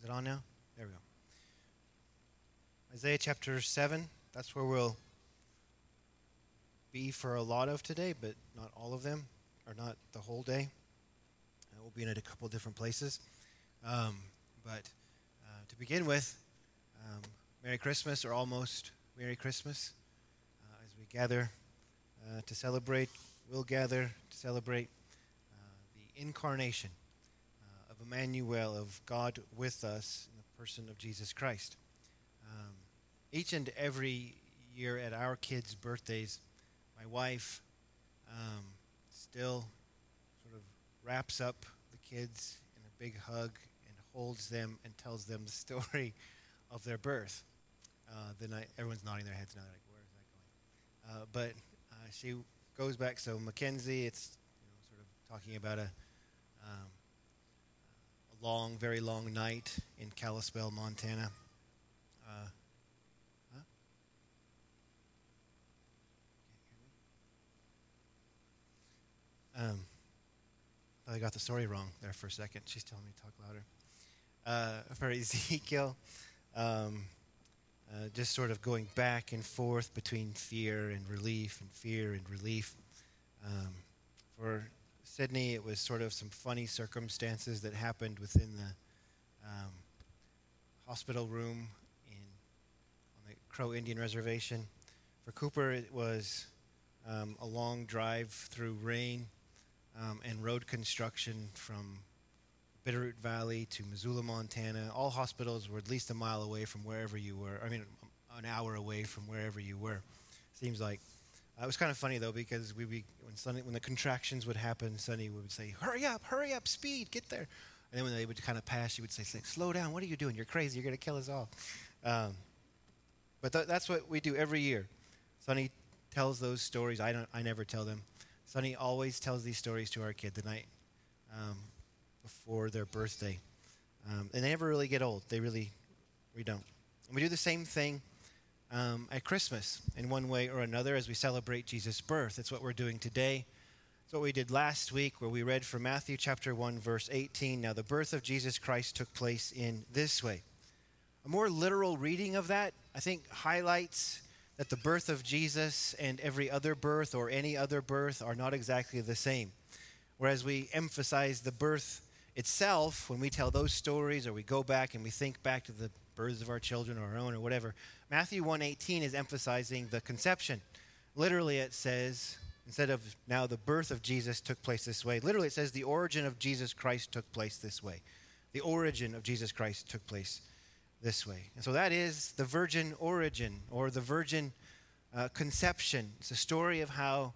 it on now? There we go. Isaiah chapter 7, that's where we'll be for a lot of today, but not all of them, or not the whole day. We'll be in a couple different places. But to begin with, Merry Christmas, or almost Merry Christmas. As we gather to celebrate, we'll gather to celebrate the incarnation of Emmanuel, of God with us in the person of Jesus Christ. Each and every year at our kids' birthdays, my wife still sort of wraps up the kids in a big hug and holds them and tells them the story of their birth. Everyone's nodding their heads now. They're like, where is that going? But she goes back. So Mackenzie, it's sort of talking about a long, very long night in Kalispell, Montana. I got the story wrong there for a second. She's telling me to talk louder. For Ezekiel, just sort of going back and forth between fear and relief and fear and relief. For Sydney, it was sort of some funny circumstances that happened within the hospital room on the Crow Indian Reservation. For Cooper, it was a long drive through rain and road construction from Bitterroot Valley to Missoula, Montana. All hospitals were at least a mile away from wherever you were. I mean, an hour away from wherever you were. Seems like it was kind of funny though, because when the contractions would happen, Sonny would say, hurry up, speed, get there." And then when they would kind of pass, she would say, "Slow down, what are you doing? You're crazy, you're going to kill us all." But that's what we do every year. Sonny tells those stories. I never tell them. Sonny always tells these stories to our kid the night before their birthday. And they never really get old. We don't. And we do the same thing at Christmas in one way or another as we celebrate Jesus' birth. That's what we're doing today. It's what we did last week, where we read from Matthew chapter 1, verse 18. Now, the birth of Jesus Christ took place in this way. A more literal reading of that, I think, highlights that the birth of Jesus and every other birth or any other birth are not exactly the same. Whereas we emphasize the birth itself when we tell those stories, or we go back and we think back to the births of our children or our own or whatever, Matthew 1:18 is emphasizing the conception. Literally it says, instead of now the birth of Jesus took place this way, literally it says the origin of Jesus Christ took place this way. The origin of Jesus Christ took place this way. And so that is the virgin origin, or the virgin conception. It's a story of how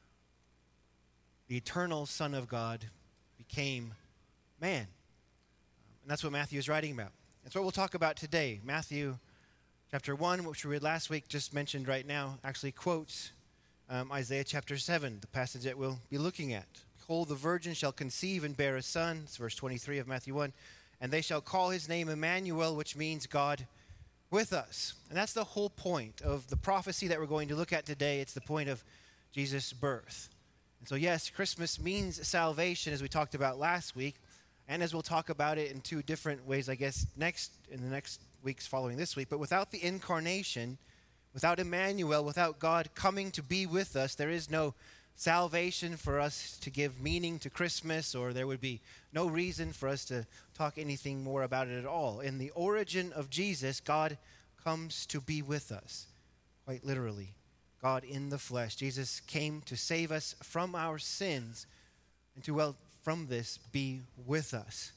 the eternal Son of God became man. And that's what Matthew is writing about. That's what we'll talk about today. Matthew chapter 1, which we read last week, just mentioned right now, actually quotes Isaiah chapter 7, the passage that we'll be looking at. "Behold, the virgin shall conceive and bear a son." It's verse 23 of Matthew 1. "And they shall call his name Emmanuel," which means God with us. And that's the whole point of the prophecy that we're going to look at today. It's the point of Jesus' birth. And so yes, Christmas means salvation, as we talked about last week, and as we'll talk about it in two different ways, I guess, in the next weeks following this week. But without the incarnation, without Emmanuel, without God coming to be with us, there is no salvation for us to give meaning to Christmas, or there would be no reason for us to talk anything more about it at all. In the origin of Jesus, God comes to be with us, quite literally. God in the flesh. Jesus came to save us from our sins and to, well, from this, be with us.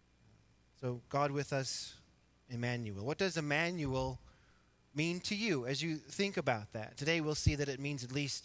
So God with us, Emmanuel. What does Emmanuel mean to you as you think about that? Today we'll see that it means at least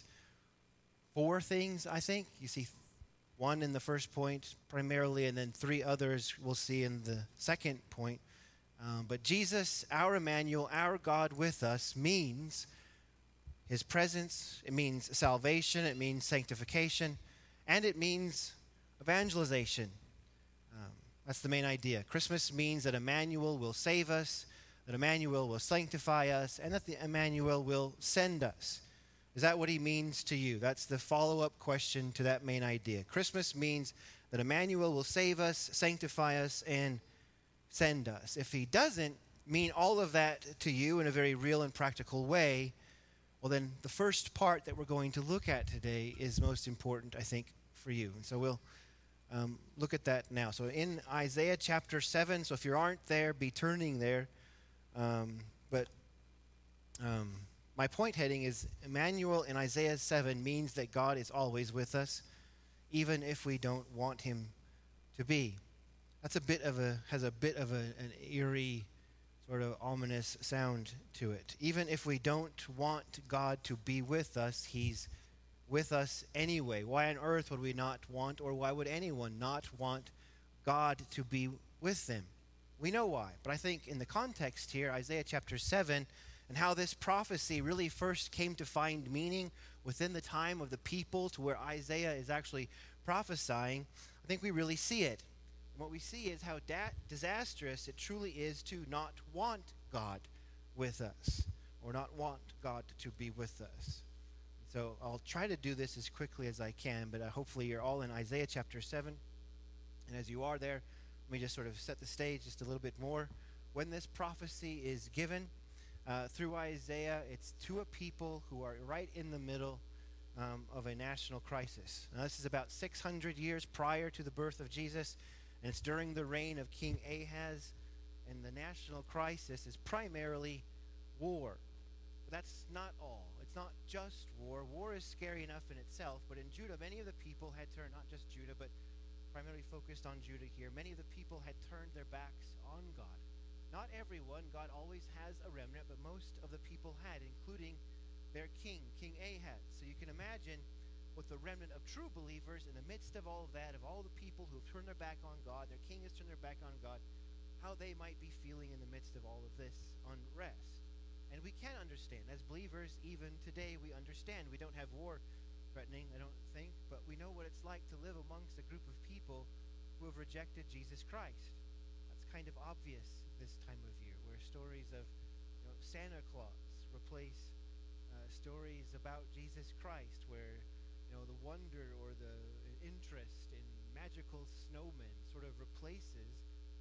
4 things, I think. You see 1 in the first point primarily, and then 3 others we'll see in the second point. But Jesus, our Emmanuel, our God with us, means his presence. It means salvation. It means sanctification. And it means evangelization. That's the main idea. Christmas means that Emmanuel will save us, that Emmanuel will sanctify us, and that the Emmanuel will send us. Is that what he means to you? That's the follow-up question to that main idea. Christmas means that Emmanuel will save us, sanctify us, and send us. If he doesn't mean all of that to you in a very real and practical way, well, then the first part that we're going to look at today is most important, I think, for you. And so we'll look at that now. So in Isaiah chapter 7, so if you aren't there, be turning there. But my point heading is Emmanuel in Isaiah 7 means that God is always with us, even if we don't want him to be. That's has a bit of an eerie, sort of ominous sound to it. Even if we don't want God to be with us, he's with us anyway. Why on earth would we not want, or why would anyone not want God to be with them? We know why. But I think in the context here, Isaiah chapter 7, and how this prophecy really first came to find meaning within the time of the people to where Isaiah is actually prophesying, I think we really see it. And what we see is how disastrous it truly is to not want God with us, or not want God to be with us. So I'll try to do this as quickly as I can, but hopefully you're all in Isaiah chapter 7. And as you are there, let me just sort of set the stage just a little bit more. When this prophecy is given through Isaiah, it's to a people who are right in the middle of a national crisis. Now, this is about 600 years prior to the birth of Jesus, and it's during the reign of King Ahaz, and the national crisis is primarily war. But that's not all. It's not just war. War is scary enough in itself, but in Judah, many of the people had turned, not just Judah, but primarily focused on Judah here, many of the people had turned their backs on God. Not everyone. God always has a remnant, but most of the people had, including their king, King Ahaz. So you can imagine with the remnant of true believers in the midst of all of that, of all the people who have turned their back on God, their king has turned their back on God, how they might be feeling in the midst of all of this unrest. And we can understand. As believers, even today, we understand. We don't have war threatening, I don't think, but we know what it's like to live amongst a group of people who have rejected Jesus Christ. That's kind of obvious this time of year, where stories of Santa Claus replace stories about Jesus Christ, where the wonder or the interest in magical snowmen sort of replaces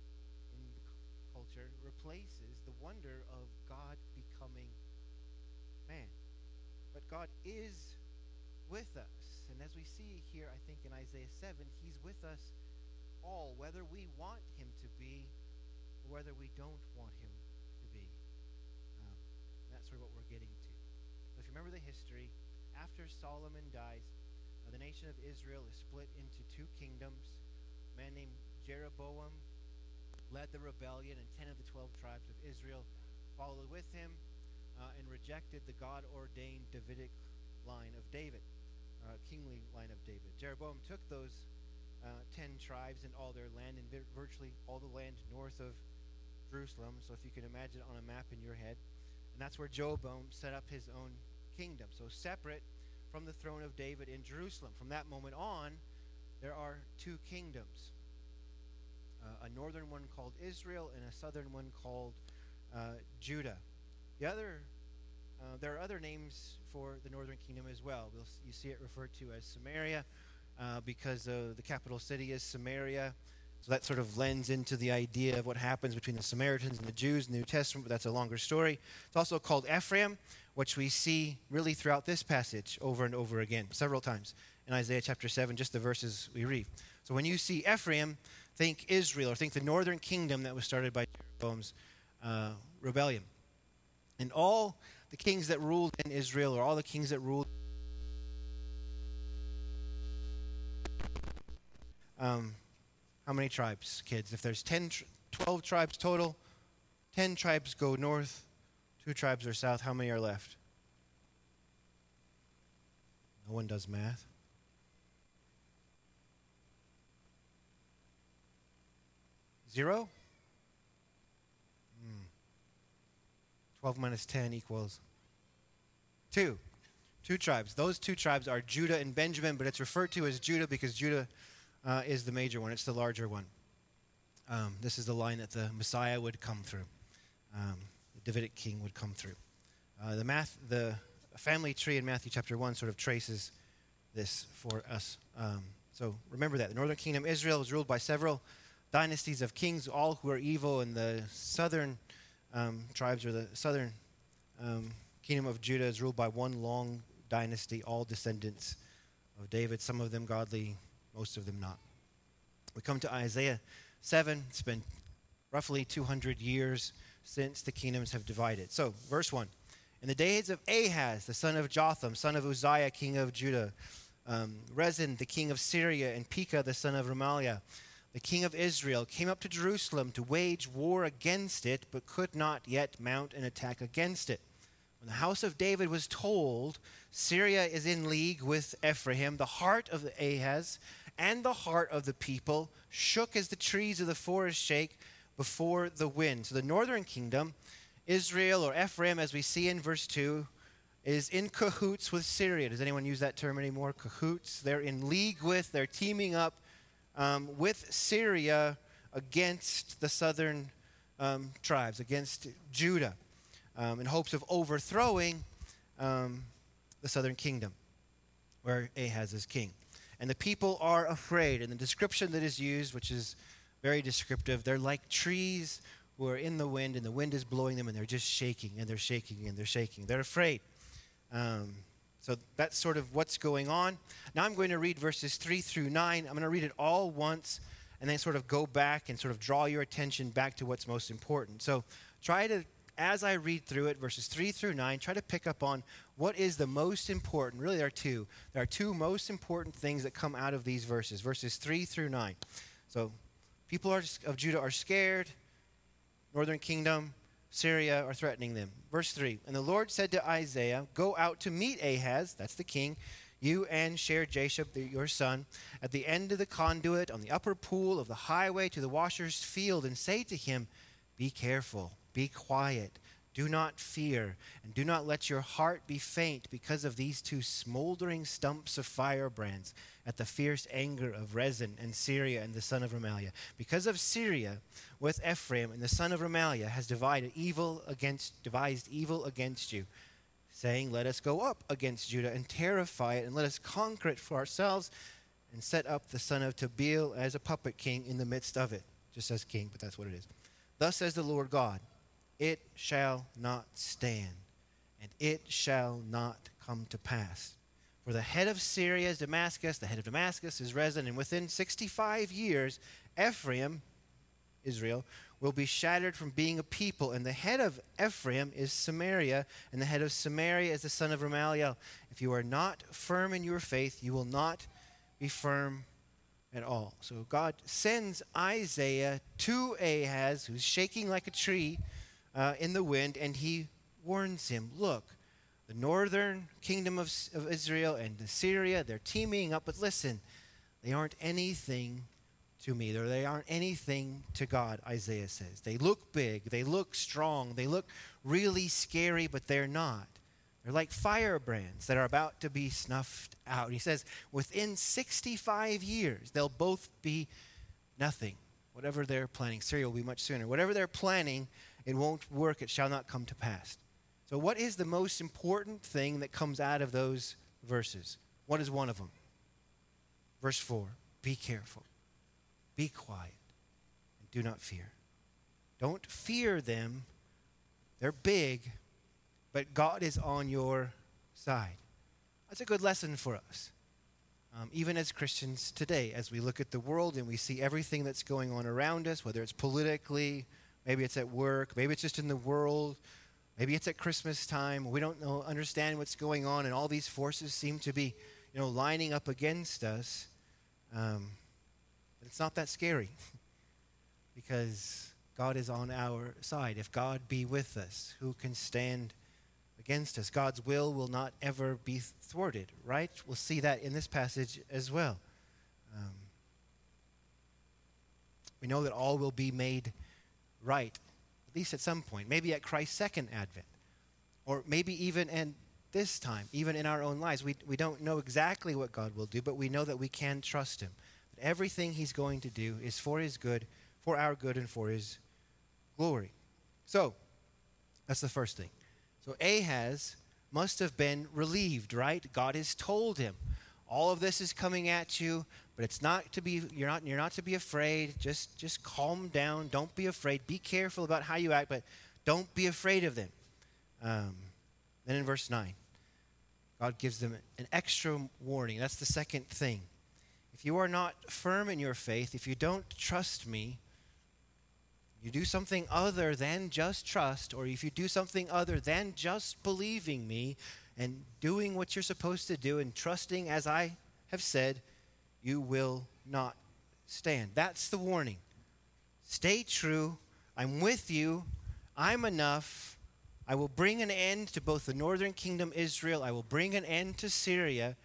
the wonder of God becoming man. But God is with us. And as we see here, I think in Isaiah 7, he's with us all, whether we want him to be or whether we don't want him to be. That's sort of what we're getting to. So if you remember the history, after Solomon dies, the nation of Israel is split into two kingdoms. A man named Jeroboam led the rebellion, and 10 of the 12 tribes of Israel followed with him and rejected the God-ordained Davidic line of David, kingly line of David. Jeroboam took those 10 tribes and all their land, and virtually all the land north of Jerusalem. So if you can imagine on a map in your head, and that's where Jeroboam set up his own kingdom. So separate from the throne of David in Jerusalem. From that moment on, there are two kingdoms. A northern one called Israel and a southern one called Judah. There are other names for the northern kingdom as well. You see it referred to as Samaria because the capital city is Samaria. So that sort of lends into the idea of what happens between the Samaritans and the Jews in the New Testament, but that's a longer story. It's also called Ephraim, which we see really throughout this passage over and over again, several times in Isaiah chapter 7, just the verses we read. So when you see Ephraim, think Israel, or think the northern kingdom that was started by Jeroboam's rebellion. And all the kings that ruled in Israel, or all the kings that ruled how many tribes, kids? If there's 12 tribes total, 10 tribes go north, 2 tribes are south. How many are left? No one does math. 0? 12 minus 10 equals 2. 2 tribes. Those 2 tribes are Judah and Benjamin, but it's referred to as Judah because Judah is the major one. It's the larger one. This is the line that the Messiah would come through. The Davidic king would come through. The family tree in Matthew chapter 1 sort of traces this for us. So remember that. The northern kingdom, Israel, was ruled by several dynasties of kings, all who are evil, and the southern tribes, or the southern kingdom of Judah, is ruled by one long dynasty, all descendants of David, some of them godly, most of them not. We come to Isaiah 7. It's been roughly 200 years since the kingdoms have divided. So, verse 1. In the days of Ahaz, the son of Jotham, son of Uzziah, king of Judah, Rezin, the king of Syria, and Pekah, the son of Remaliah, the king of Israel, came up to Jerusalem to wage war against it, but could not yet mount an attack against it. When the house of David was told, Syria is in league with Ephraim, the heart of Ahaz and the heart of the people shook as the trees of the forest shake before the wind. So the northern kingdom, Israel or Ephraim, as we see in verse 2, is in cahoots with Syria. Does anyone use that term anymore? Cahoots. They're in league with, they're teaming up with Syria against the southern tribes, against Judah, in hopes of overthrowing the southern kingdom, where Ahaz is king. And the people are afraid. And the description that is used, which is very descriptive, they're like trees who are in the wind, and the wind is blowing them, and they're just shaking, and they're shaking, and they're shaking. They're afraid. So that's sort of what's going on. Now I'm going to read verses 3 through 9. I'm going to read it all once, and then sort of go back and sort of draw your attention back to what's most important. So try to, as I read through it, verses 3 through 9, try to pick up on what is the most important. Really, there are two. There are two most important things that come out of these verses, verses 3 through 9. So people of Judah are scared. Northern kingdom, Syria are threatening them. Verse 3, and the Lord said to Isaiah, go out to meet Ahaz, that's the king, you and Shear-Jashub, your son, at the end of the conduit on the upper pool of the highway to the washer's field, and say to him, be careful, be quiet, do not fear, and do not let your heart be faint because of these two smoldering stumps of firebrands at the fierce anger of Rezin and Syria and the son of Remaliah. Because of Syria with Ephraim and the son of Remaliah has devised evil against you, saying, let us go up against Judah and terrify it, and let us conquer it for ourselves, and set up the son of Tabeel as a puppet king in the midst of it. Just as king, but that's what it is. Thus says the Lord God, it shall not stand, and it shall not come to pass. For the head of Syria is Damascus, the head of Damascus is Rezin, and within 65 years, Ephraim, Israel, will be shattered from being a people, and the head of Ephraim is Samaria, and the head of Samaria is the son of Remaliah. If you are not firm in your faith, you will not be firm at all. So God sends Isaiah to Ahaz, who's shaking like a tree in the wind, and he warns him, look, the northern kingdom of Israel and Syria, they're teaming up, but listen, they aren't anything to me. They aren't anything to God, Isaiah says. They look big, they look strong, they look really scary, but they're not. They're like firebrands that are about to be snuffed out. He says, within 65 years, they'll both be nothing. Whatever they're planning, Syria will be much sooner. Whatever they're planning, it won't work, it shall not come to pass. So what is the most important thing that comes out of those verses? What is one of them? Verse 4, be careful, be quiet, and do not fear. Don't fear them. They're big, but God is on your side. That's a good lesson for us. Even as Christians today, as we look at the world and we see everything that's going on around us, whether it's politically, maybe it's at work, maybe it's just in the world, maybe it's at Christmas time. We don't understand what's going on, and all these forces seem to be, lining up against us. But it's not that scary because God is on our side. If God be with us, who can stand against us? God's will not ever be thwarted, right? We'll see that in this passage as well. We know that all will be made right, at least at some point, maybe at Christ's second advent, or maybe even in this time, even in our own lives. We don't know exactly what God will do, but we know that we can trust him. That everything he's going to do is for his good, for our good, and for his glory. So, that's the first thing. So Ahaz must have been relieved, right? God has told him, All of this is coming at you, but it's not to be, you're not to be afraid. Just calm down. Don't be afraid. Be careful about how you act, but don't be afraid of them. Then in verse 9, God gives them an extra warning. That's the second thing. If you are not firm in your faith, if you don't trust me, you do something other than just trust, or if you do something other than just believing me and doing what you're supposed to do and trusting as I have said, you will not stand. That's the warning. Stay true. I'm with you. I'm enough. I will bring an end to both the northern kingdom, Israel. I will bring an end to Syria.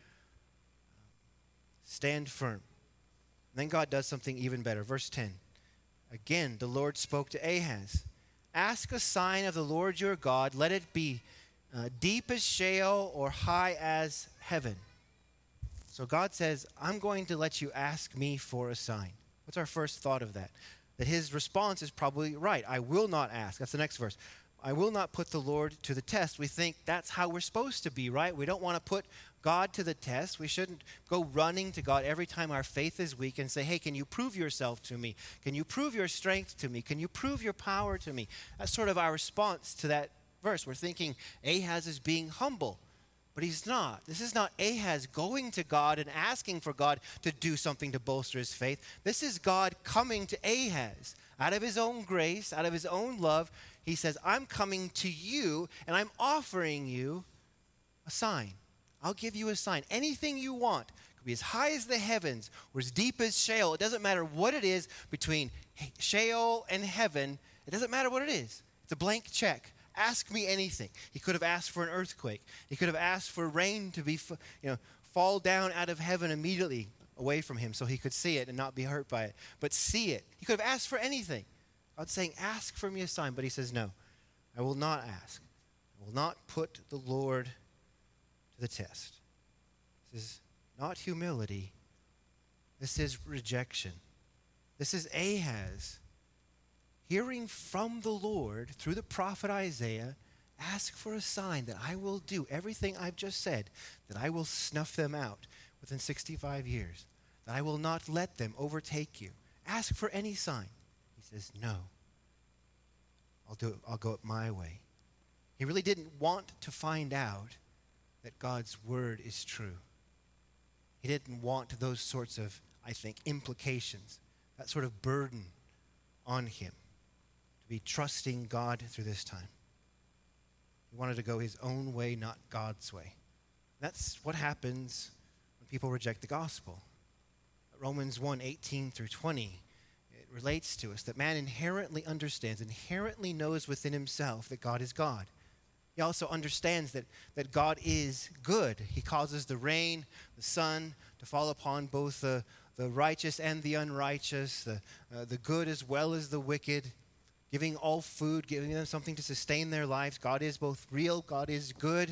Stand firm. And then God does something even better. Verse 10. Again, the Lord spoke to Ahaz. Ask a sign of the Lord your God. Let it be deep as Sheol or high as heaven. So God says, I'm going to let you ask me for a sign. What's our first thought of that? That his response is probably right. I will not ask. That's the next verse. I will not put the Lord to the test. We think that's how we're supposed to be, right? We don't want to put God to the test. We shouldn't go running to God every time our faith is weak and say, hey, can you prove yourself to me? Can you prove your strength to me? Can you prove your power to me? That's sort of our response to that verse. We're thinking Ahaz is being humble, but he's not. This is not Ahaz going to God and asking for God to do something to bolster his faith. This is God coming to Ahaz out of his own grace, out of his own love. He says, I'm coming to you and I'm offering you a sign. I'll give you a sign. Anything you want. It could be as high as the heavens or as deep as Sheol. It doesn't matter what it is between Sheol and heaven. It doesn't matter what it is. It's a blank check. Ask me anything. He could have asked for an earthquake. He could have asked for rain to be, fall down out of heaven immediately away from him so he could see it and not be hurt by it. But see it. He could have asked for anything. God's saying, ask for me a sign. But he says, no, I will not ask. I will not put the Lord to the test. This is not humility. This is rejection. This is Ahaz hearing from the Lord through the prophet Isaiah, ask for a sign that I will do everything I've just said, that I will snuff them out within 65 years, that I will not let them overtake you. Ask for any sign. He says, no, I'll do it. I'll go it my way. He really didn't want to find out that God's word is true. He didn't want those sorts of, I think, implications, that sort of burden on him to be trusting God through this time. He wanted to go his own way, not God's way. That's what happens when people reject the gospel. Romans 1:18 through 20, it relates to us that man inherently understands, inherently knows within himself that God is God. He also understands that God is good. He causes the rain, the sun to fall upon both the righteous and the unrighteous, the good as well as the wicked, giving all food, giving them something to sustain their lives. God is both real, God is good.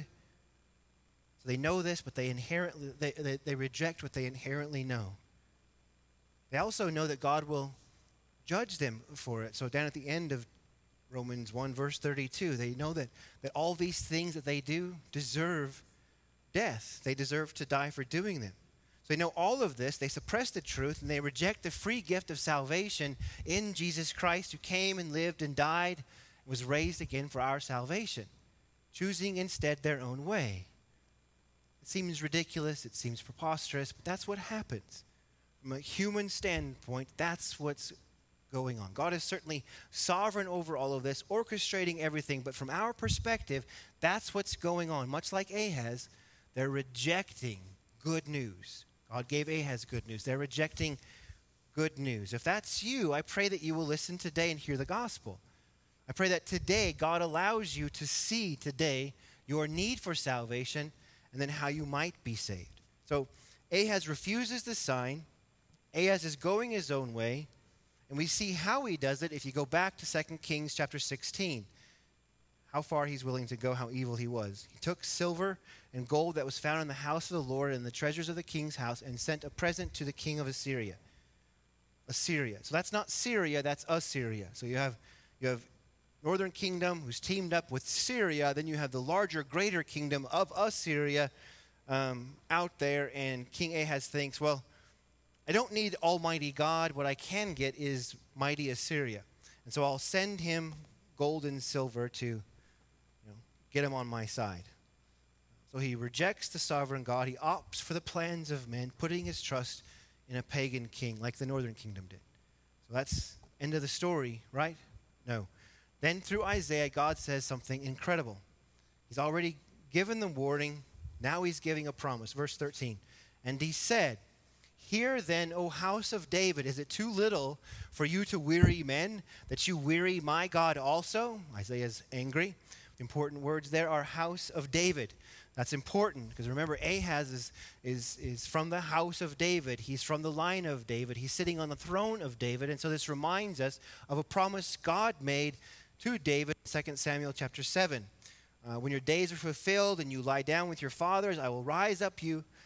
So they know this, but they reject what they inherently know. They also know that God will judge them for it. So down at the end of Romans 1, verse 32, they know that all these things that they do deserve death. They deserve to die for doing them. So they know all of this. They suppress the truth, and they reject the free gift of salvation in Jesus Christ, who came and lived and died, and was raised again for our salvation, choosing instead their own way. It seems ridiculous. It seems preposterous, but that's what happens. From a human standpoint, that's what's going on. God is certainly sovereign over all of this, orchestrating everything, but from our perspective, that's what's going on. Much like Ahaz, they're rejecting good news. God gave Ahaz good news. They're rejecting good news. If that's you, I pray that you will listen today and hear the gospel. I pray that today God allows you to see today your need for salvation and then how you might be saved. So Ahaz refuses the sign. Ahaz is going his own way. And we see how he does it if you go back to 2 Kings chapter 16. How far he's willing to go, how evil he was. He took silver and gold that was found in the house of the Lord and the treasures of the king's house and sent a present to the king of Assyria. Assyria. So that's not Syria, that's Assyria. So you have northern kingdom who's teamed up with Syria. Then you have the larger, greater kingdom of Assyria out there, and King Ahaz thinks, well, I don't need Almighty God. What I can get is mighty Assyria. And so I'll send him gold and silver to get him on my side. So he rejects the sovereign God. He opts for the plans of men, putting his trust in a pagan king like the northern kingdom did. So that's end of the story, right? No. Then through Isaiah, God says something incredible. He's already given the warning. Now he's giving a promise. Verse 13. And he said, Hear then, O house of David, is it too little for you to weary men, that you weary my God also? Isaiah's angry. Important words there are house of David. That's important because remember, Ahaz is from the house of David. He's from the line of David. He's sitting on the throne of David. And so this reminds us of a promise God made to David in 2 Samuel chapter 7. When your days are fulfilled and you lie down with your fathers, I will raise up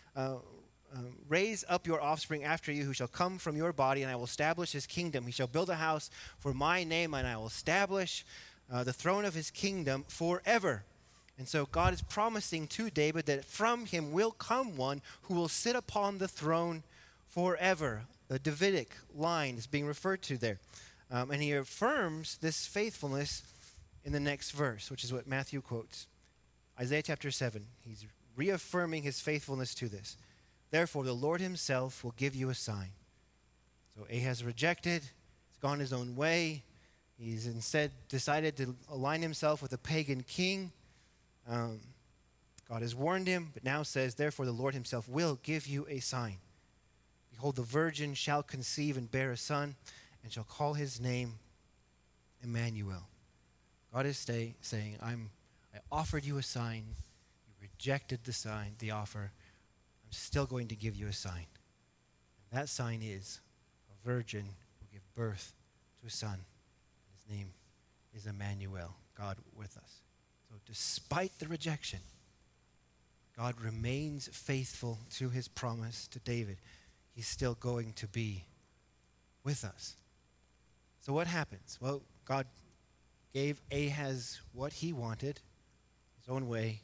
your offspring after you, who shall come from your body, and I will establish his kingdom. He shall build a house for my name, and I will establish the throne of his kingdom forever. And so God is promising to David that from him will come one who will sit upon the throne forever. The Davidic line is being referred to there. And he affirms this faithfulness in the next verse, which is what Matthew quotes. Isaiah chapter 7. He's reaffirming his faithfulness to this. Therefore, the Lord himself will give you a sign. So Ahaz rejected. He's gone his own way. He's instead decided to align himself with a pagan king. God has warned him, but now says, therefore the Lord himself will give you a sign. Behold, the virgin shall conceive and bear a son, and shall call his name Emmanuel. God is saying, I offered you a sign. You rejected the offer. I'm still going to give you a sign. And that sign is a virgin will give birth to a son. His name is Emmanuel, God with us. So despite the rejection, God remains faithful to his promise to David. He's still going to be with us. So what happens? Well, God gave Ahaz what he wanted, his own way,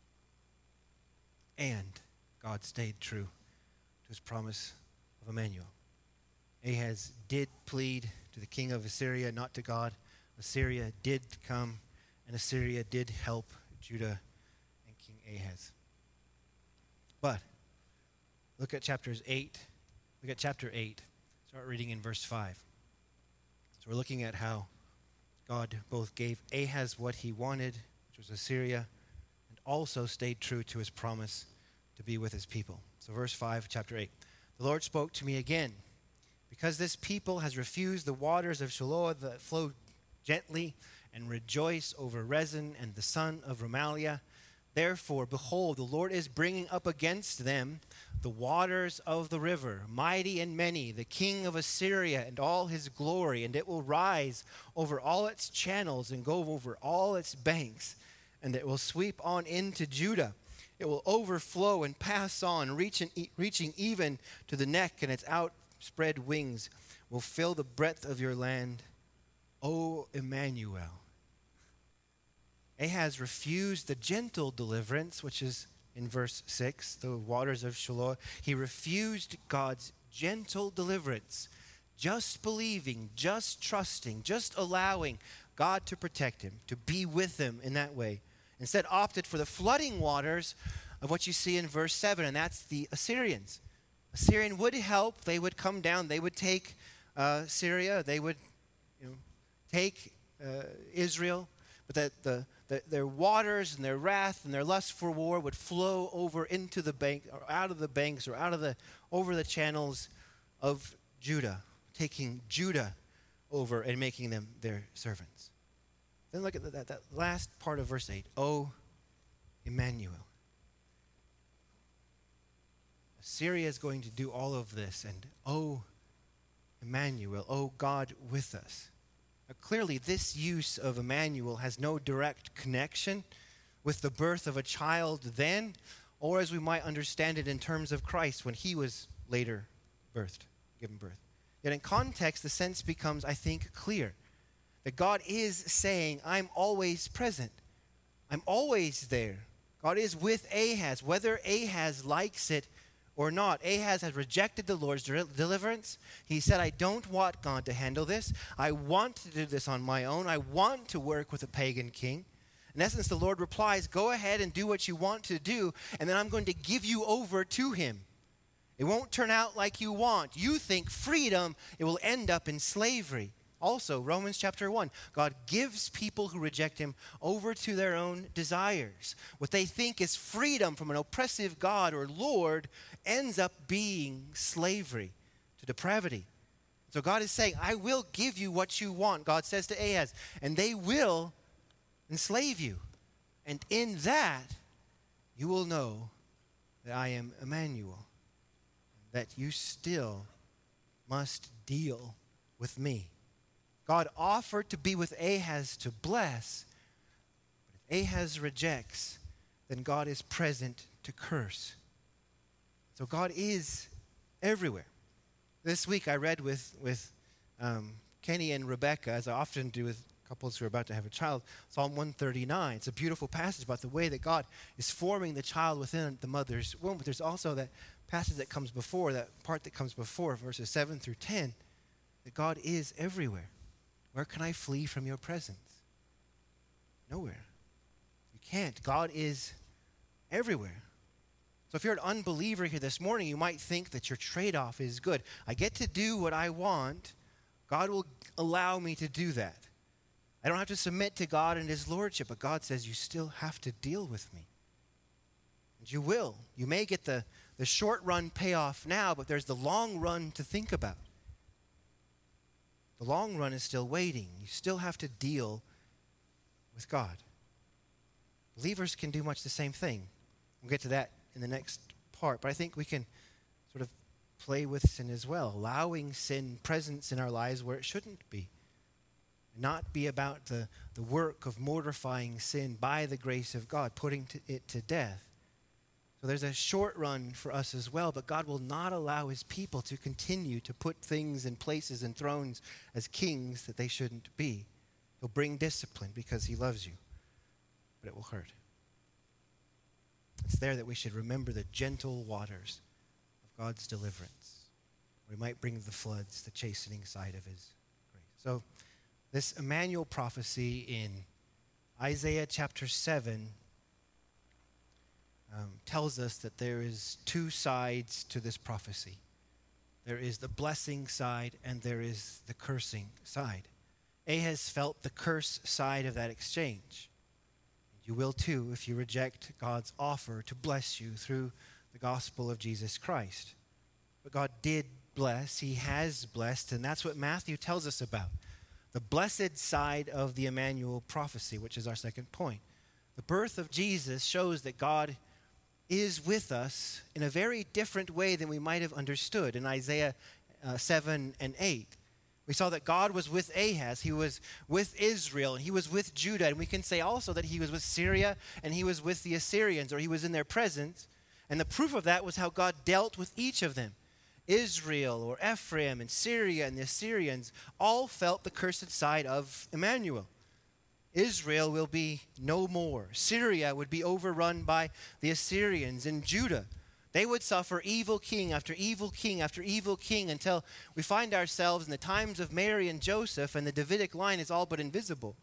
and God stayed true to his promise of Emmanuel. Ahaz did plead to the king of Assyria, not to God. Assyria did come, and Assyria did help Judah and King Ahaz. But look at chapter 8. Start reading in verse 5. So we're looking at how God both gave Ahaz what he wanted, which was Assyria, and also stayed true to his promise to be with his people. So verse 5, chapter 8. The Lord spoke to me again, because this people has refused the waters of Shiloah that flow gently, and rejoice over Rezin and the son of Remaliah. Therefore, behold, the Lord is bringing up against them the waters of the river, mighty and many, the king of Assyria and all his glory, and it will rise over all its channels and go over all its banks, and it will sweep on into Judah. It will overflow and pass on, reaching even to the neck, and its outspread wings will fill the breadth of your land, O Emmanuel. Ahaz refused the gentle deliverance, which is in verse 6, the waters of Shiloah. He refused God's gentle deliverance, just believing, just trusting, just allowing God to protect him, to be with him in that way. Instead opted for the flooding waters of what you see in verse 7, and that's the Assyrians. Assyrian would help. They would come down. They would take Syria. They would take Israel. But their waters and their wrath and their lust for war would flow over into the bank, or out of the banks, or over the channels of Judah, taking Judah over and making them their servants. Then look at that last part of verse 8. O Emmanuel. Assyria is going to do all of this, and O Emmanuel, O God with us. Now, clearly, this use of Emmanuel has no direct connection with the birth of a child then, or as we might understand it in terms of Christ when he was later given birth. Yet in context, the sense becomes, I think, clear. That God is saying, I'm always present. I'm always there. God is with Ahaz, whether Ahaz likes it or not. Ahaz has rejected the Lord's deliverance. He said, I don't want God to handle this. I want to do this on my own. I want to work with a pagan king. In essence, the Lord replies, go ahead and do what you want to do, and then I'm going to give you over to him. It won't turn out like you want. You think freedom, it will end up in slavery. Also, Romans chapter 1, God gives people who reject him over to their own desires. What they think is freedom from an oppressive God or Lord ends up being slavery to depravity. So God is saying, I will give you what you want, God says to Ahaz, and they will enslave you. And in that, you will know that I am Emmanuel, that you still must deal with me. God offered to be with Ahaz to bless, but if Ahaz rejects, then God is present to curse. So God is everywhere. This week I read with Kenny and Rebecca, as I often do with couples who are about to have a child, Psalm 139. It's a beautiful passage about the way that God is forming the child within the mother's womb. But there's also that passage that comes before, that part that comes before, verses 7 through 10, that God is everywhere. Where can I flee from your presence? Nowhere. You can't. God is everywhere. So if you're an unbeliever here this morning, you might think that your trade-off is good. I get to do what I want. God will allow me to do that. I don't have to submit to God and his lordship, but God says you still have to deal with me. And you will. You may get the short-run payoff now, but there's the long run to think about. The long run is still waiting. You still have to deal with God. Believers can do much the same thing. We'll get to that in the next part, but I think we can sort of play with sin as well, allowing sin presence in our lives where it shouldn't be. Not be about the work of mortifying sin by the grace of God, putting it to death. So there's a short run for us as well, but God will not allow his people to continue to put things in places and thrones as kings that they shouldn't be. He'll bring discipline because he loves you, but it will hurt. It's there that we should remember the gentle waters of God's deliverance. We might bring the floods, the chastening side of his grace. So this Emmanuel prophecy in Isaiah chapter 7 tells us that there is two sides to this prophecy. There is the blessing side and there is the cursing side. Ahaz felt the curse side of that exchange. You will too if you reject God's offer to bless you through the gospel of Jesus Christ. But God did bless, he has blessed, and that's what Matthew tells us about. The blessed side of the Emmanuel prophecy, which is our second point. The birth of Jesus shows that God is with us in a very different way than we might have understood in Isaiah 7 and 8. We saw that God was with Ahaz, he was with Israel, and he was with Judah. And we can say also that he was with Syria and he was with the Assyrians, or he was in their presence. And the proof of that was how God dealt with each of them. Israel or Ephraim and Syria and the Assyrians all felt the cursed side of Emmanuel. Israel will be no more. Syria would be overrun by the Assyrians, and Judah, they would suffer evil king after evil king after evil king until we find ourselves in the times of Mary and Joseph, and the Davidic line is all but invisible.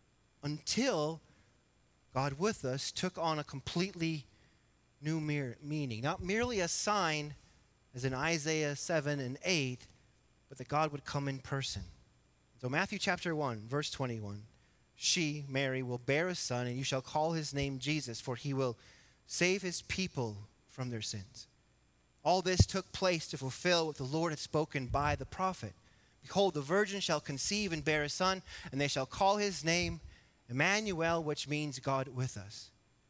Until God with us took on a completely new meaning. Not merely a sign, as in Isaiah 7 and 8, but that God would come in person. So Matthew chapter 1, verse 21. She, Mary, will bear a son, and you shall call his name Jesus, for he will save his people from their sins. All this took place to fulfill what the Lord had spoken by the prophet. Behold, the virgin shall conceive and bear a son, and they shall call his name Emmanuel, which means God with us.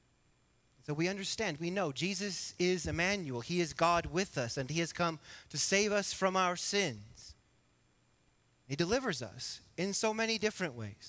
So we understand, we know Jesus is Emmanuel. He is God with us, and he has come to save us from our sins. He delivers us in so many different ways.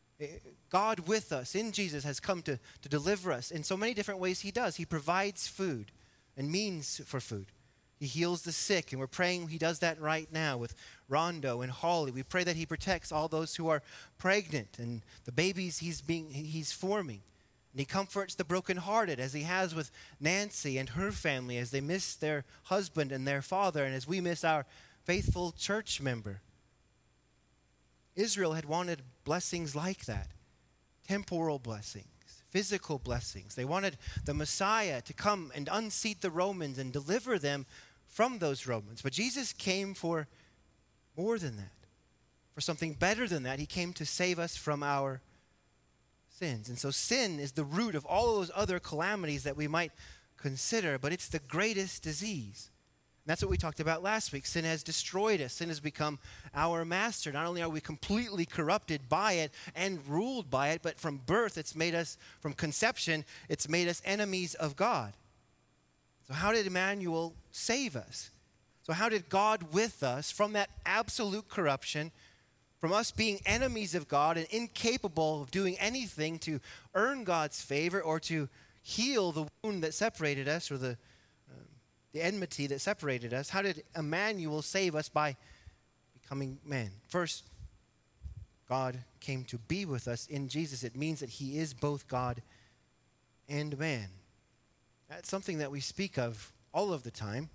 God with us in Jesus has come to deliver us in so many different ways. He does. He provides food and means for food. He heals the sick, and we're praying he does that right now with Rondo and Holly. We pray that he protects all those who are pregnant and the babies he's forming. And he comforts the brokenhearted, as he has with Nancy and her family as they miss their husband and their father, and as we miss our faithful church member. Israel had wanted blessings like that, temporal blessings, physical blessings. They wanted the Messiah to come and unseat the Romans and deliver them from those Romans. But Jesus came for more than that, for something better than that. He came to save us from our sins. And so sin is the root of all those other calamities that we might consider, but it's the greatest disease. And that's what we talked about last week. Sin has destroyed us. Sin has become our master. Not only are we completely corrupted by it and ruled by it, but from birth, it's made us, from conception, it's made us enemies of God. So how did Emmanuel save us? So how did God with us from that absolute corruption, from us being enemies of God and incapable of doing anything to earn God's favor or to heal the wound that separated us, or the enmity that separated us, how did Emmanuel save us? By becoming man. First, God came to be with us in Jesus. It means that he is both God and man. That's something that we speak of all of the time,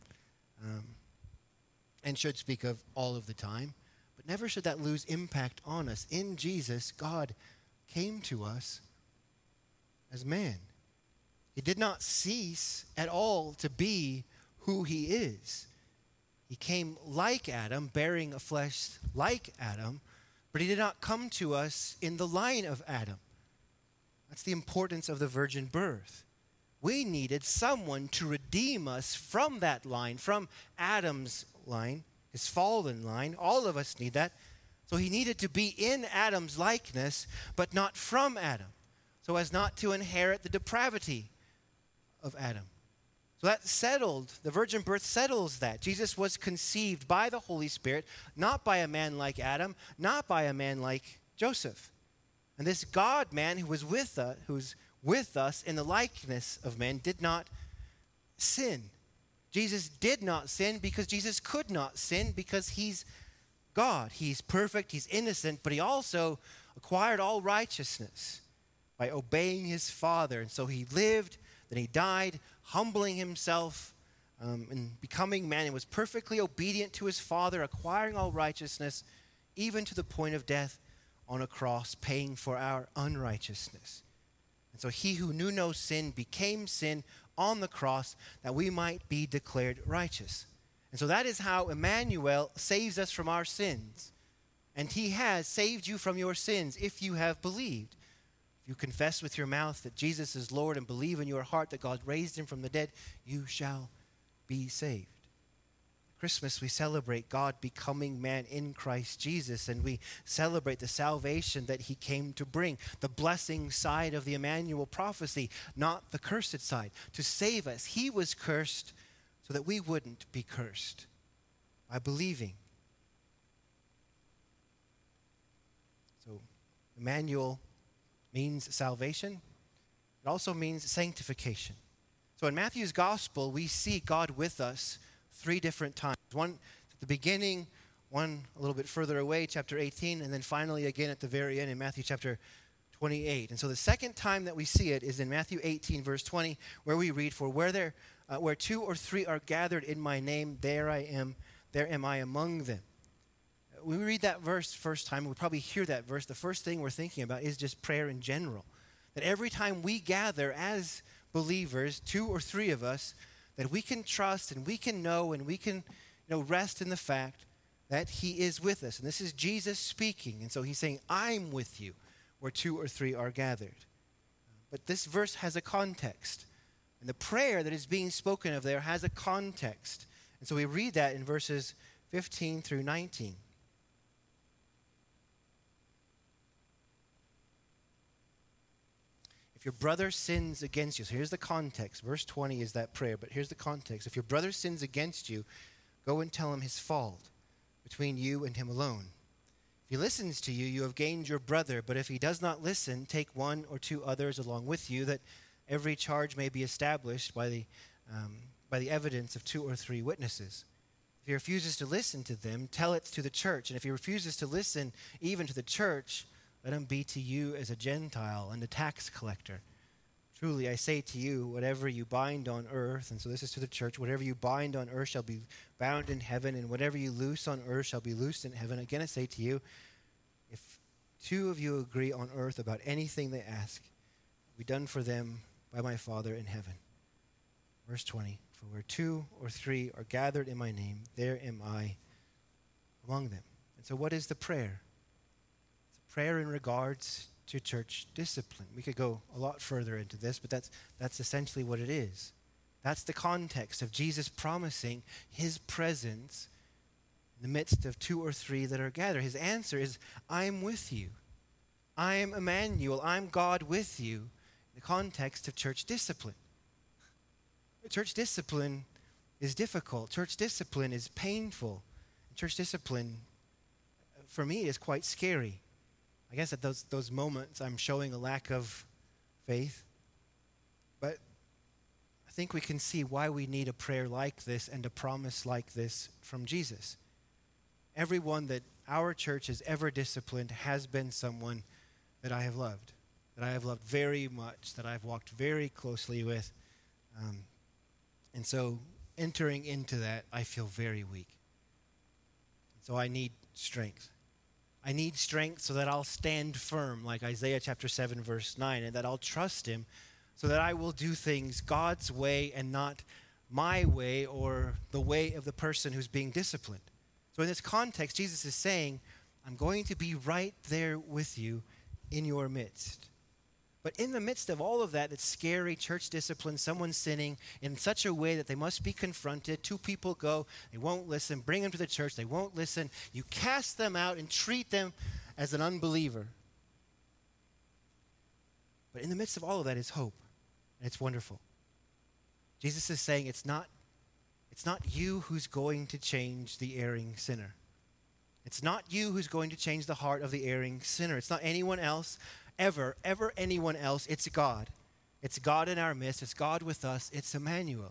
and should speak of all of the time. But never should that lose impact on us. In Jesus, God came to us as man. He did not cease at all to be who he is. He came like Adam, bearing a flesh like Adam, but he did not come to us in the line of Adam. That's the importance of the virgin birth. We needed someone to redeem us from that line, from Adam's line, his fallen line. All of us need that. So he needed to be in Adam's likeness, but not from Adam, so as not to inherit the depravity of Adam. So that settled, the virgin birth settles that. Jesus was conceived by the Holy Spirit, not by a man like Adam, not by a man like Joseph. And this God-man who's with us in the likeness of man did not sin. Jesus did not sin because Jesus could not sin, because he's God. He's perfect, he's innocent, but he also acquired all righteousness by obeying his Father. And so he lived, then he died, humbling himself and becoming man, and was perfectly obedient to his Father, acquiring all righteousness, even to the point of death on a cross, paying for our unrighteousness. And so he who knew no sin became sin on the cross, that we might be declared righteous. And so that is how Emmanuel saves us from our sins. And he has saved you from your sins if you have believed. If you confess with your mouth that Jesus is Lord and believe in your heart that God raised him from the dead, you shall be saved. Christmas, we celebrate God becoming man in Christ Jesus, and we celebrate the salvation that he came to bring, the blessing side of the Emmanuel prophecy, not the cursed side, to save us. He was cursed so that we wouldn't be cursed by believing. So Emmanuel means salvation. It also means sanctification. So in Matthew's gospel, we see God with us 3 different times. One at the beginning, one a little bit further away, chapter 18, and then finally again at the very end in Matthew chapter 28. And so the second time that we see it is in Matthew 18, verse 20, where we read, "For where 2 or 3 are gathered in my name, there am I among them." When we read that verse first time, we probably hear that verse, the first thing we're thinking about is just prayer in general. That every time we gather as believers, 2 or 3 of us, that we can trust and we can know and we can rest in the fact that he is with us. And this is Jesus speaking. And so he's saying, I'm with you where 2 or 3 are gathered. But this verse has a context. And the prayer that is being spoken of there has a context. And so we read that in verses 15 through 19. If your brother sins against you, so here's the context. Verse 20 is that prayer, but here's the context. If your brother sins against you, go and tell him his fault between you and him alone. If he listens to you, you have gained your brother. But if he does not listen, take 1 or 2 others along with you, that every charge may be established by the evidence of 2 or 3 witnesses. If he refuses to listen to them, tell it to the church. And if he refuses to listen even to the church, let him be to you as a Gentile and a tax collector. Truly, I say to you, whatever you bind on earth," and so this is to the church, "whatever you bind on earth shall be bound in heaven, and whatever you loose on earth shall be loosed in heaven. Again, I say to you, if two of you agree on earth about anything they ask, it will be done for them by my Father in heaven." Verse 20, "For where two or three are gathered in my name, there am I among them." And so what is the prayer? It's a prayer in regards to church discipline. We could go a lot further into this, but that's essentially what it is. That's the context of Jesus promising his presence in the midst of two or three that are gathered. His answer is, "I'm with you. I am Emmanuel. I'm God with you," in the context of church discipline. Church discipline is difficult. Church discipline is painful. Church discipline, for me, is quite scary. I guess at those moments I'm showing a lack of faith. But I think we can see why we need a prayer like this and a promise like this from Jesus. Everyone that our church has ever disciplined has been someone that I have loved very much, that I've walked very closely with. And so entering into that, I feel very weak. So I need strength. I need strength so that I'll stand firm, like Isaiah chapter 7, verse 9, and that I'll trust him so that I will do things God's way and not my way or the way of the person who's being disciplined. So in this context, Jesus is saying, I'm going to be right there with you in your midst. But in the midst of all of that, it's scary, church discipline, someone sinning in such a way that they must be confronted. Two people go, they won't listen, bring them to the church, they won't listen. You cast them out and treat them as an unbeliever. But in the midst of all of that is hope, and it's wonderful. Jesus is saying it's not you who's going to change the erring sinner. It's not you who's going to change the heart of the erring sinner. It's not anyone else. Ever anyone else, it's God. It's God in our midst. It's God with us. It's Emmanuel.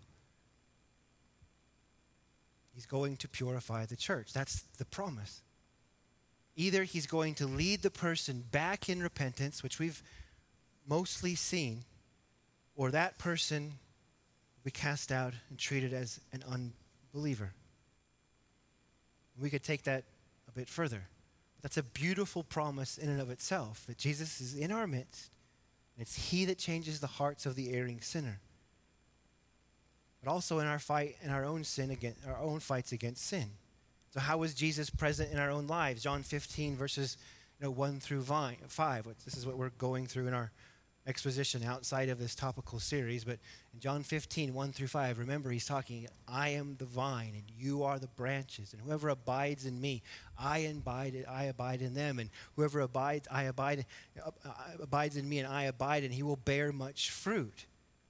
He's going to purify the church. That's the promise. Either he's going to lead the person back in repentance, which we've mostly seen, or that person will be cast out and treated as an unbeliever. We could take that a bit further. That's a beautiful promise in and of itself, that Jesus is in our midst, and it's he that changes the hearts of the erring sinner. But also in our fight, in our own fights against sin. So how is Jesus present in our own lives? John 15, verses 1 through 5. This is what we're going through in our exposition outside of this topical series. But in John 15, 1 through 5, remember he's talking, I am the vine and you are the branches, and whoever abides in me, I abide in them, and whoever abides in me and I abide, and he will bear much fruit.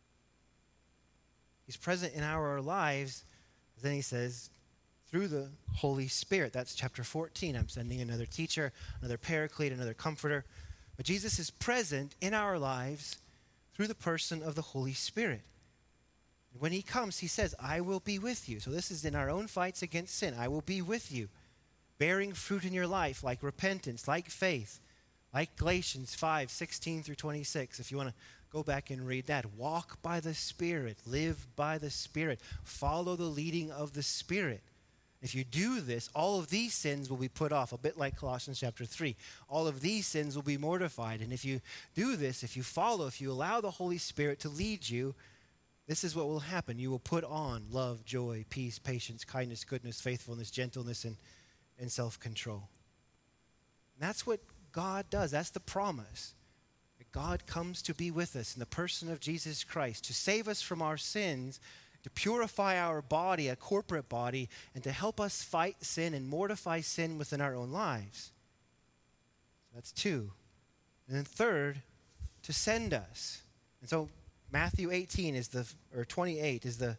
He's present in our lives. Then he says, through the Holy Spirit. That's chapter 14. I'm sending another teacher, another paraclete, another comforter. But Jesus is present in our lives through the person of the Holy Spirit. When he comes, he says, I will be with you. So this is in our own fights against sin. I will be with you, bearing fruit in your life, like repentance, like faith, like Galatians 5, 16 through 26. If you want to go back and read that. Walk by the Spirit, live by the Spirit, follow the leading of the Spirit. If you do this, all of these sins will be put off, a bit like Colossians chapter 3. All of these sins will be mortified. And if you do this, if you allow the Holy Spirit to lead you, this is what will happen. You will put on love, joy, peace, patience, kindness, goodness, faithfulness, gentleness, and self-control. And that's what God does. That's the promise. That God comes to be with us in the person of Jesus Christ, to save us from our sins, to purify our body, a corporate body, and to help us fight sin and mortify sin within our own lives. So that's two. And then third, to send us. And so Matthew 28 is the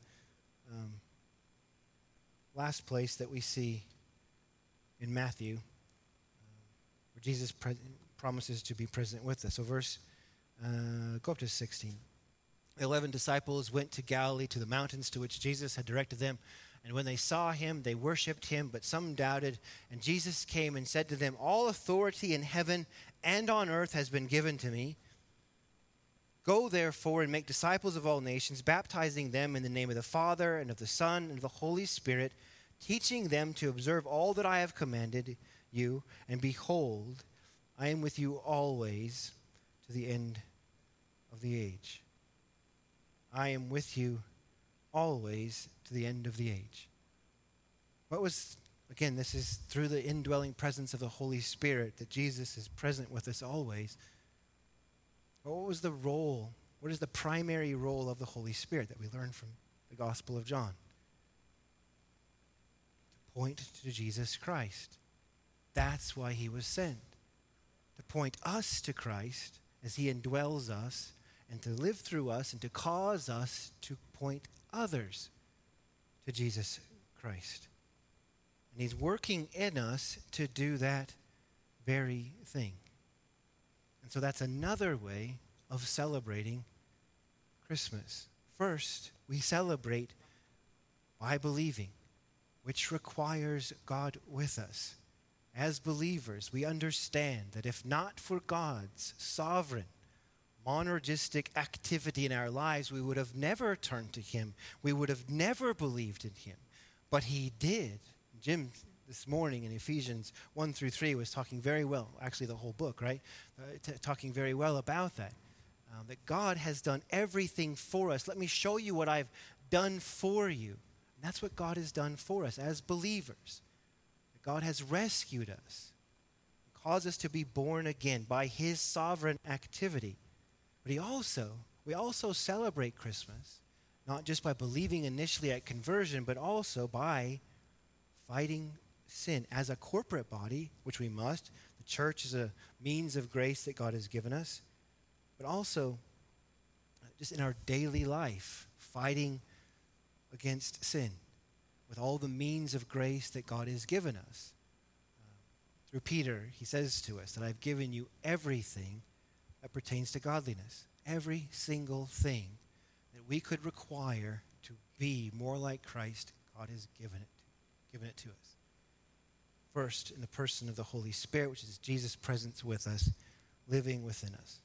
last place that we see in Matthew where Jesus promises to be present with us. So go up to 16. The 11 disciples went to Galilee, to the mountains to which Jesus had directed them. And when they saw him, they worshipped him, but some doubted. And Jesus came and said to them, all authority in heaven and on earth has been given to me. Go, therefore, and make disciples of all nations, baptizing them in the name of the Father, and of the Son, and of the Holy Spirit, teaching them to observe all that I have commanded you. And behold, I am with you always to the end of the age. I am with you always to the end of the age. Again, this is through the indwelling presence of the Holy Spirit that Jesus is present with us always. What was the role? What is the primary role of the Holy Spirit that we learn from the Gospel of John? To point to Jesus Christ. That's why he was sent. To point us to Christ as he indwells us and to live through us and to cause us to point others to Jesus Christ. And he's working in us to do that very thing. And so that's another way of celebrating Christmas. First, we celebrate by believing, which requires God with us. As believers, we understand that if not for God's sovereign, monergistic activity in our lives, we would have never turned to him. We would have never believed in him. But he did. Jim this morning in Ephesians 1 through 3 was talking very well, actually the whole book, right? Talking very well about that. That God has done everything for us. Let me show you what I've done for you. And that's what God has done for us as believers. That God has rescued us, caused us to be born again by his sovereign activity. But we also celebrate Christmas, not just by believing initially at conversion, but also by fighting sin as a corporate body, which we must. The church is a means of grace that God has given us, but also just in our daily life, fighting against sin with all the means of grace that God has given us. Through Peter, he says to us that I've given you everything that pertains to godliness, every single thing that we could require to be more like Christ. God has given it to us. First, in the person of the Holy Spirit, which is Jesus' presence with us, living within us.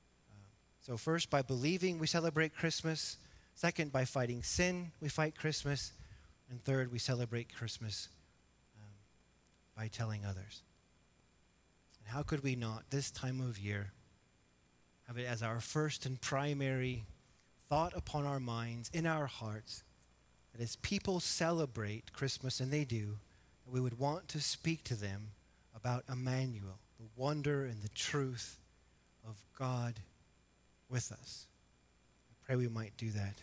So first, by believing, we celebrate Christmas. Second, by fighting sin, we fight Christmas. And third, we celebrate Christmas by telling others. And how could we not, this time of year, have it as our first and primary thought upon our minds, in our hearts, that as people celebrate Christmas, and they do, that we would want to speak to them about Emmanuel, the wonder and the truth of God with us. I pray we might do that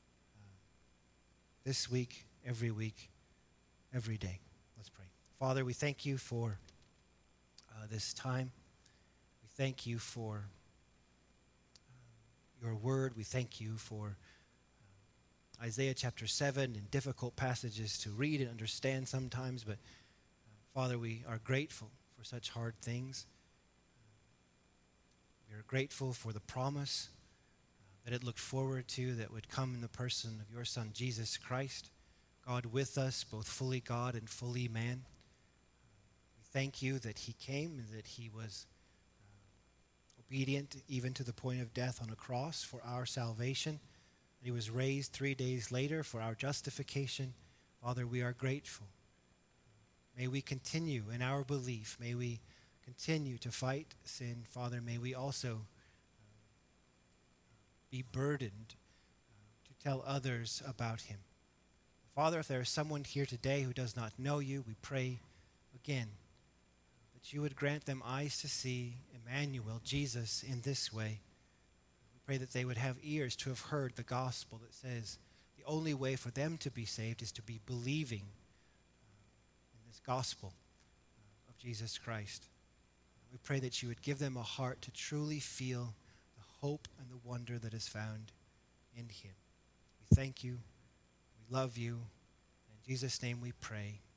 this week, every day. Let's pray. Father, we thank you for this time. We thank you for your word. We thank you for Isaiah chapter 7 and difficult passages to read and understand sometimes, but Father, we are grateful for such hard things. We are grateful for the promise that it looked forward to that would come in the person of your Son, Jesus Christ, God with us, both fully God and fully man. We thank you that he came and that he was obedient even to the point of death on a cross for our salvation. He was raised 3 days later for our justification. Father, we are grateful. May we continue in our belief. May we continue to fight sin. Father, may we also be burdened to tell others about him. Father, if there is someone here today who does not know you, we pray again that you would grant them eyes to see Emmanuel, Jesus, in this way. We pray that they would have ears to have heard the gospel that says the only way for them to be saved is to be believing in this gospel of Jesus Christ. We pray that you would give them a heart to truly feel the hope and the wonder that is found in him. We thank you. We love you. In Jesus' name we pray.